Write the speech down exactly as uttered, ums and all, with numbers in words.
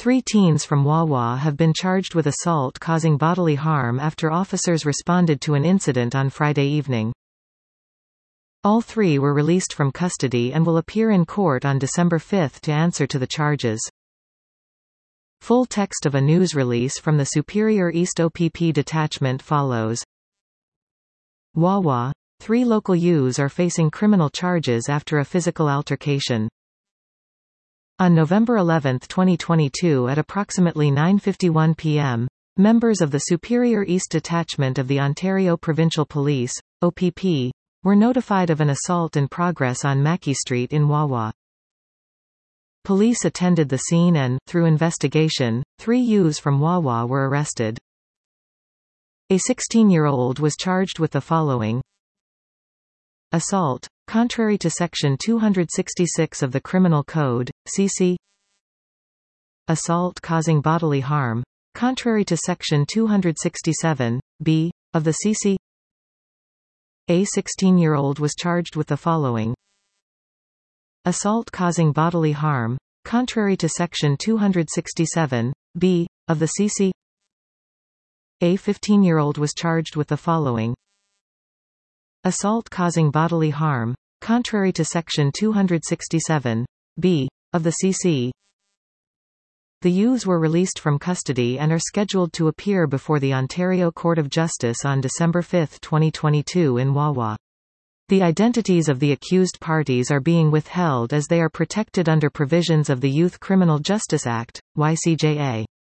Three teens from Wawa have been charged with assault causing bodily harm after officers responded to an incident on Friday evening. All three were released from custody and will appear in court on December fifth to answer to the charges. Full text of a news release from the Superior East O P P detachment follows. Wawa. Three local youths are facing criminal charges after a physical altercation. On November eleventh twenty twenty-two at approximately nine fifty-one p m, members of the Superior East Detachment of the Ontario Provincial Police, O P P, were notified of an assault in progress on Mackey Street in Wawa. Police attended the scene and, through investigation, three youths from Wawa were arrested. A sixteen-year-old was charged with the following: assault, contrary to Section two sixty-six of the Criminal Code, C C. Assault causing bodily harm, contrary to Section two sixty-seven, B, of the C C. A sixteen-year-old was charged with the following: assault causing bodily harm, contrary to Section two sixty-seven, B, of the C C. A fifteen-year-old was charged with the following: assault causing bodily harm, contrary to Section two sixty-seven, B, of the C C. The youths were released from custody and are scheduled to appear before the Ontario Court of Justice on December fifth twenty twenty-two in Wawa. The identities of the accused parties are being withheld as they are protected under provisions of the Youth Criminal Justice Act, Y C J A.